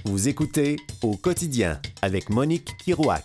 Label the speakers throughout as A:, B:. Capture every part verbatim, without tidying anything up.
A: Vous écoutez Au quotidien avec Monique Kirouac.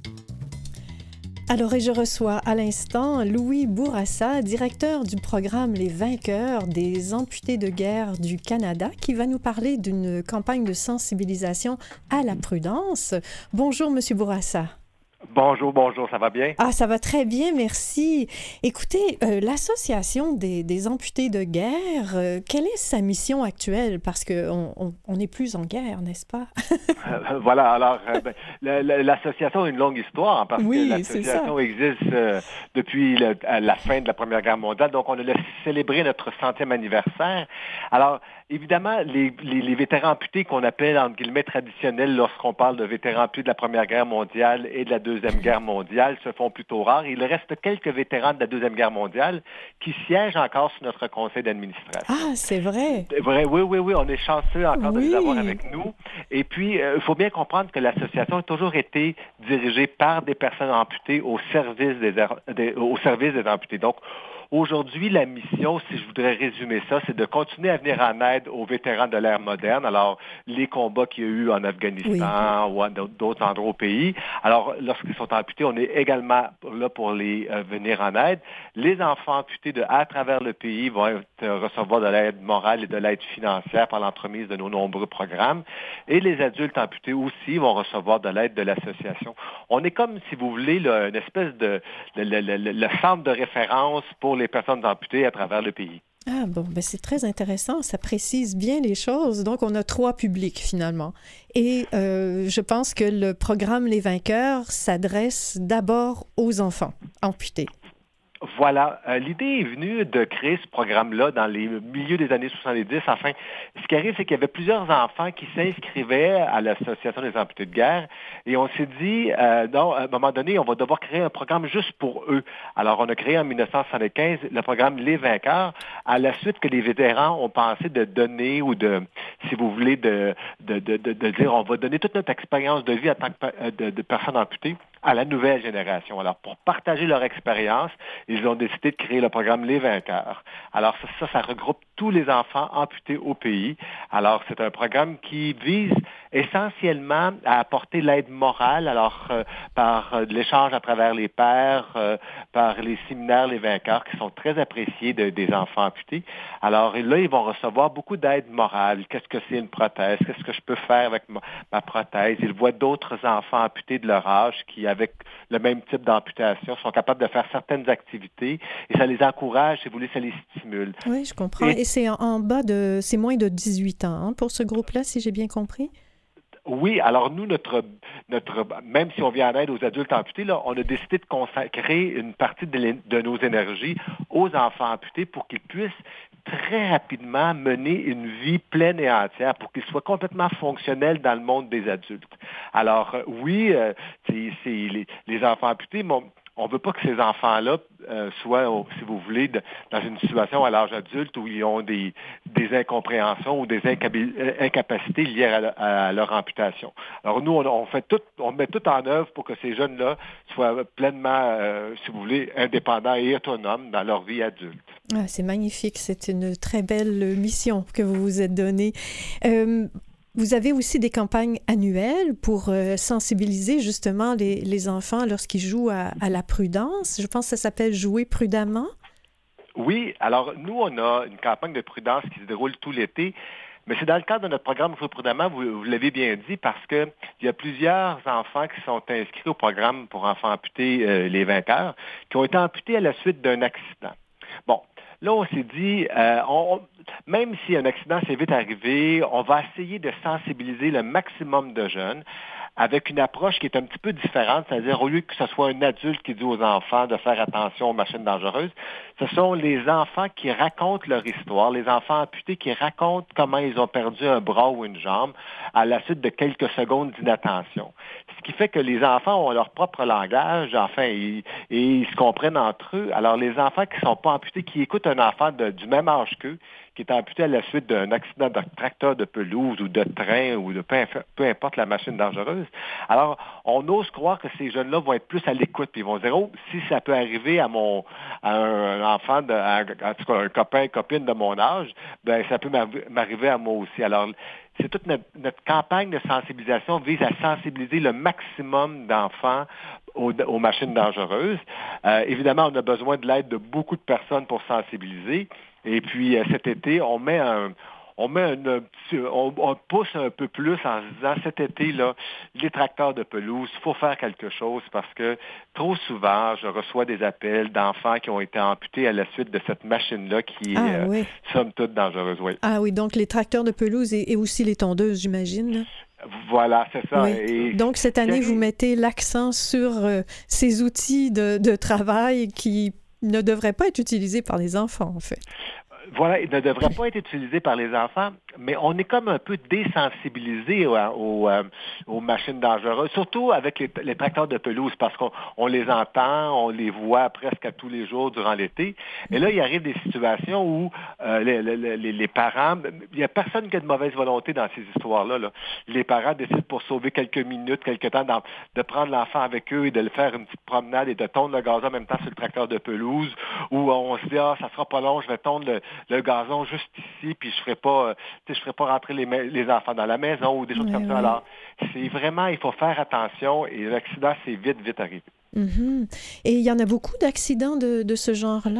B: Alors, et je reçois à l'instant Louis Bourassa, directeur du programme Les Vainqueurs des amputés de guerre du Canada, qui va nous parler d'une campagne de sensibilisation à la prudence. Bonjour, Monsieur Bourassa.
C: Bonjour, bonjour, ça va bien?
B: Ah, ça va très bien, merci. Écoutez, euh, l'Association des, des amputés de guerre, euh, quelle est sa mission actuelle? Parce qu'on on, on n'est plus en guerre, n'est-ce pas?
C: euh, voilà, alors, euh, ben, la, la, l'association a une longue histoire, hein, parce
B: oui,
C: que l'association existe euh, depuis le, la fin de la Première Guerre mondiale, donc on a célébré notre centième anniversaire. Alors, évidemment, les, les, les vétérans amputés qu'on appelle, entre guillemets, traditionnels lorsqu'on parle de vétérans amputés de la Première Guerre mondiale et de la Deuxième Guerre mondiale se font plutôt rares. Il reste quelques vétérans de la Deuxième Guerre mondiale qui siègent encore sur notre conseil d'administration.
B: Ah, c'est vrai?
C: vrai oui, oui, oui, on est chanceux encore
B: oui.
C: de les avoir avec nous. Et puis, il euh, faut bien comprendre que l'association a toujours été dirigée par des personnes amputées au service des, des, au service des amputés. Donc, aujourd'hui, la mission, si je voudrais résumer ça, c'est de continuer à venir en aide aux vétérans de l'ère moderne. Alors, les combats qu'il y a eu en Afghanistan oui. ou à d'autres endroits au pays. Alors, lorsqu'ils sont amputés, on est également là pour les euh, venir en aide. Les enfants amputés de à travers le pays vont être, euh, recevoir de l'aide morale et de l'aide financière par l'entremise de nos nombreux programmes. Et les adultes amputés aussi vont recevoir de l'aide de l'association. On est comme, si vous voulez, là, une espèce de le, le, le, le centre de référence pour les personnes amputées à travers le pays.
B: Ah bon, ben c'est très intéressant, ça précise bien les choses. Donc, on a trois publics finalement. Et euh, je pense que le programme Les Vainqueurs s'adresse d'abord aux enfants amputés.
C: Voilà. Euh, l'idée est venue de créer ce programme-là dans les milieux des années soixante-dix. Enfin, ce qui arrive, c'est qu'il y avait plusieurs enfants qui s'inscrivaient à l'Association des amputés de guerre et on s'est dit, euh, non, à un moment donné, on va devoir créer un programme juste pour eux. Alors, on a créé en dix-neuf cent soixante-quinze le programme Les Vainqueurs, à la suite que les vétérans ont pensé de donner ou de, si vous voulez, de, de, de, de, de dire, on va donner toute notre expérience de vie en tant que de, de personnes amputées à la nouvelle génération. Alors, pour partager leur expérience, ils ont décidé de créer le programme Les Vainqueurs. Alors, ça, ça, ça regroupe tous les enfants amputés au pays. Alors, c'est un programme qui vise essentiellement à apporter l'aide morale, alors euh, par euh, l'échange à travers les pairs, euh, par les séminaires Les Vainqueurs, qui sont très appréciés de, des enfants amputés. Alors, là, ils vont recevoir beaucoup d'aide morale. Qu'est-ce que c'est une prothèse? Qu'est-ce que je peux faire avec ma, ma prothèse? Ils voient d'autres enfants amputés de leur âge qui, avec le même type d'amputation, sont capables de faire certaines activités et ça les encourage, si vous voulez, ça les stimule.
B: Oui, je comprends. Et, et c'est en, en bas de, c'est moins de dix-huit ans hein, pour ce groupe-là, si j'ai bien compris?
C: Oui, alors nous, notre, notre, même si on vient en aide aux adultes amputés, là, on a décidé de consacrer une partie de, de nos énergies aux enfants amputés pour qu'ils puissent très rapidement mener une vie pleine et entière, pour qu'ils soient complètement fonctionnels dans le monde des adultes. Alors euh, oui, euh, c'est, c'est les, les enfants amputés, mais on ne veut pas que ces enfants-là euh, soient, si vous voulez, de, dans une situation à l'âge adulte où ils ont des, des incompréhensions ou des incabi- incapacités liées à, à leur amputation. Alors nous, on, on fait tout, on met tout en œuvre pour que ces jeunes-là soient pleinement, euh, si vous voulez, indépendants et autonomes dans leur vie adulte.
B: Ah, c'est magnifique, c'est une très belle mission que vous vous êtes donnée. Euh, Vous avez aussi des campagnes annuelles pour euh, sensibiliser justement les, les enfants lorsqu'ils jouent à, à la prudence. Je pense que ça s'appelle Jouer prudemment.
C: Oui, alors nous, on a une campagne de prudence qui se déroule tout l'été. Mais c'est dans le cadre de notre programme Jouer prudemment, vous, vous l'avez bien dit, parce qu'il y a plusieurs enfants qui sont inscrits au programme pour enfants amputés, euh, les Vainqueurs, qui ont été amputés à la suite d'un accident. Bon, là, on s'est dit, euh, on, même si un accident s'est vite arrivé, on va essayer de sensibiliser le maximum de jeunes avec une approche qui est un petit peu différente, c'est-à-dire au lieu que ce soit un adulte qui dit aux enfants de faire attention aux machines dangereuses, ce sont les enfants qui racontent leur histoire, les enfants amputés qui racontent comment ils ont perdu un bras ou une jambe à la suite de quelques secondes d'inattention. Ce qui fait que les enfants ont leur propre langage, enfin, et, et ils se comprennent entre eux. Alors, les enfants qui ne sont pas amputés, qui écoutent un enfant de, du même âge qu'eux, qui est amputé à la suite d'un accident de tracteur de pelouse ou de train ou de peu, peu importe la machine dangereuse. Alors, on ose croire que ces jeunes-là vont être plus à l'écoute, puis ils vont dire, oh, si ça peut arriver à mon à un enfant, de, à, en tout cas un copain, copine de mon âge, ben ça peut m'arriver à moi aussi. Alors, c'est toute notre, notre campagne de sensibilisation vise à sensibiliser le maximum d'enfants aux, aux machines dangereuses. Euh, évidemment, on a besoin de l'aide de beaucoup de personnes pour sensibiliser. Et puis, euh, cet été, on met un... On met un, un petit, on, on pousse un peu plus en se disant cet été là, les tracteurs de pelouse, il faut faire quelque chose parce que trop souvent, je reçois des appels d'enfants qui ont été amputés à la suite de cette machine-là qui est,
B: Ah
C: euh,
B: oui.
C: somme toute, dangereuse. Oui.
B: Ah oui, donc les tracteurs de pelouse et, et aussi les tondeuses, j'imagine. Là.
C: Voilà, c'est ça.
B: Oui.
C: Et
B: donc cette année, vous mettez l'accent sur euh, ces outils de, de travail qui ne devraient pas être utilisés par les enfants, en fait.
C: Voilà, il ne devrait pas être utilisé par les enfants, mais on est comme un peu désensibilisé aux, aux, aux machines dangereuses, surtout avec les, les tracteurs de pelouse, parce qu'on on les entend, on les voit presque à tous les jours durant l'été. Et là, il arrive des situations où euh, les, les, les parents, il n'y a personne qui a de mauvaise volonté dans ces histoires-là. Là. Les parents décident pour sauver quelques minutes, quelques temps, dans, de prendre l'enfant avec eux et de le faire une petite promenade et de tondre le gazon en même temps sur le tracteur de pelouse, où on se dit, ah, ça sera pas long, je vais tondre le le gazon juste ici, puis je ferai pas, euh, je ferai pas rentrer les, les enfants dans la maison ou des choses
B: oui,
C: comme
B: oui.
C: ça. Alors, c'est vraiment, il faut faire attention et l'accident, c'est vite, vite arrivé.
B: Mm-hmm. Et il y en a beaucoup d'accidents de, de ce genre-là?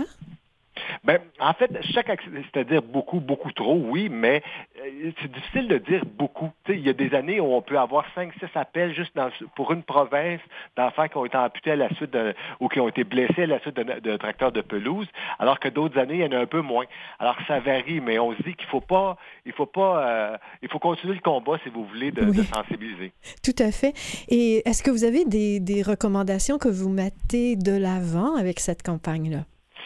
C: Ben, en fait, chaque accident, c'est-à-dire beaucoup, beaucoup trop, oui, mais euh, c'est difficile de dire beaucoup. Tu sais, il y a des années où on peut avoir cinq, six appels juste dans, pour une province d'enfants qui ont été amputés à la suite de, ou qui ont été blessés à la suite de, de tracteurs de pelouse, alors que d'autres années, il y en a un peu moins. Alors, ça varie, mais on se dit qu'il faut pas, il faut pas, euh, il faut continuer le combat, si vous voulez, de,
B: oui.
C: de sensibiliser.
B: Tout à fait. Et est-ce que vous avez des, des recommandations que vous mettez de l'avant avec cette campagne-là?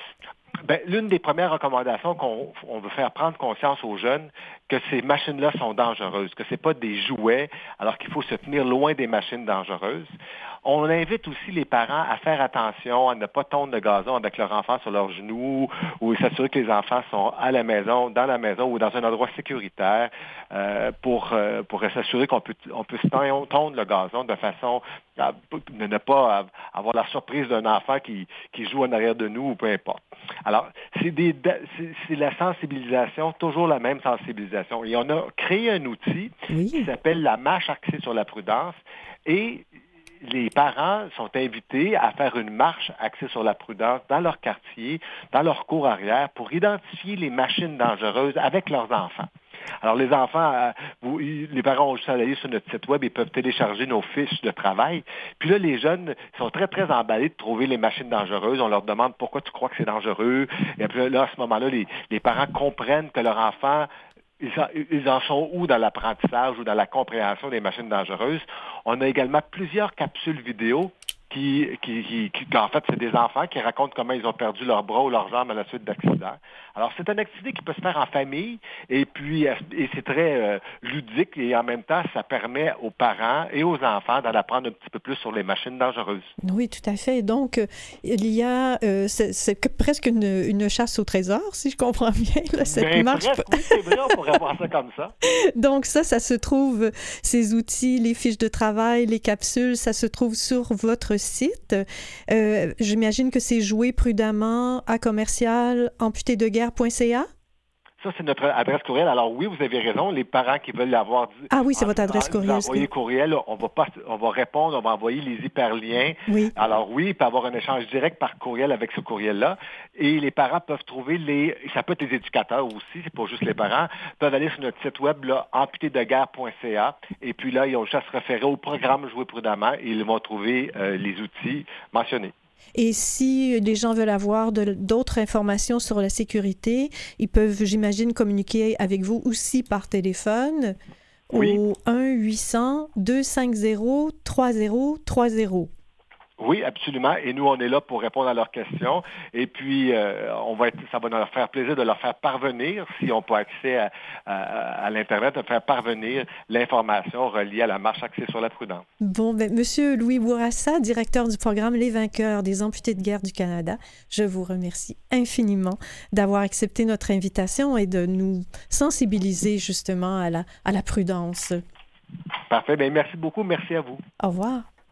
C: Ben, l'une des premières recommandations qu'on on veut faire prendre conscience aux jeunes, que ces machines-là sont dangereuses, que ce n'est pas des jouets, alors qu'il faut se tenir loin des machines dangereuses. On invite aussi les parents à faire attention, à ne pas tondre le gazon avec leur enfant sur leurs genoux, ou s'assurer que les enfants sont à la maison, dans la maison ou dans un endroit sécuritaire euh, pour, euh, pour s'assurer qu'on peut, on peut tondre le gazon de façon à ne pas avoir la surprise d'un enfant qui, qui joue en arrière de nous ou peu importe. Alors, c'est, des, c'est, c'est la sensibilisation, toujours la même sensibilisation. Et on a créé un outil oui. qui s'appelle la marche axée sur la prudence et les parents sont invités à faire une marche axée sur la prudence dans leur quartier, dans leur cour arrière, pour identifier les machines dangereuses avec leurs enfants. Alors, les enfants, euh, vous, les parents ont juste à aller sur notre site web et peuvent télécharger nos fiches de travail. Puis là, les jeunes sont très, très emballés de trouver les machines dangereuses. On leur demande pourquoi tu crois que c'est dangereux. Et puis là, à ce moment-là, les, les parents comprennent que leur enfant Ils en, ils en sont où dans l'apprentissage ou dans la compréhension des machines dangereuses. On a également plusieurs capsules vidéo qui, qui, qui, qui en fait, c'est des enfants qui racontent comment ils ont perdu leurs bras ou leurs jambes à la suite d'accidents. Alors, c'est une activité qui peut se faire en famille et puis et c'est très euh, ludique et en même temps, ça permet aux parents et aux enfants d'en apprendre un petit peu plus sur les machines dangereuses.
B: Oui, tout à fait. Donc, euh, il y a, euh, c'est, c'est presque une, une chasse au trésor, si je comprends bien, là, cette
C: Mais
B: marche.
C: Presque, oui, c'est vrai, on pourrait voir ça comme ça.
B: Donc, ça, ça se trouve, ces outils, les fiches de travail, les capsules, ça se trouve sur votre site. Euh, j'imagine que c'est joué prudemment à commercial amputé de guerre point c a.
C: Ça, c'est notre adresse courriel. Alors oui, vous avez raison. Les parents qui veulent l'avoir dit.
B: Ah oui, c'est en, votre adresse
C: en,
B: courriel.
C: Envoyer courriel, on va pas, on va répondre, on va envoyer les hyperliens.
B: Oui.
C: Alors oui, il peut y avoir un échange direct par courriel avec ce courriel-là. Et les parents peuvent trouver les, ça peut être les éducateurs aussi, c'est pas juste les parents, peuvent aller sur notre site web, là, amputé de guerre point c a. Et puis là, ils ont juste à se référer au programme Jouer prudemment et ils vont trouver euh, les outils mentionnés.
B: Et si les gens veulent avoir de, d'autres informations sur la sécurité, ils peuvent, j'imagine, communiquer avec vous aussi par téléphone
C: oui.
B: au un huit cents deux cinq zéro trois zéro trois zéro.
C: Oui, absolument. Et nous, on est là pour répondre à leurs questions. Et puis, euh, on va être, ça va nous faire plaisir de leur faire parvenir, si on peut accès à, à, à l'Internet, de faire parvenir l'information reliée à la marche axée sur la prudence.
B: Bon, ben, Monsieur Louis Bourassa, directeur du programme Les Vainqueurs des amputés de guerre du Canada, je vous remercie infiniment d'avoir accepté notre invitation et de nous sensibiliser justement à la, à la prudence.
C: Parfait. Bien, merci beaucoup. Merci à vous.
B: Au revoir.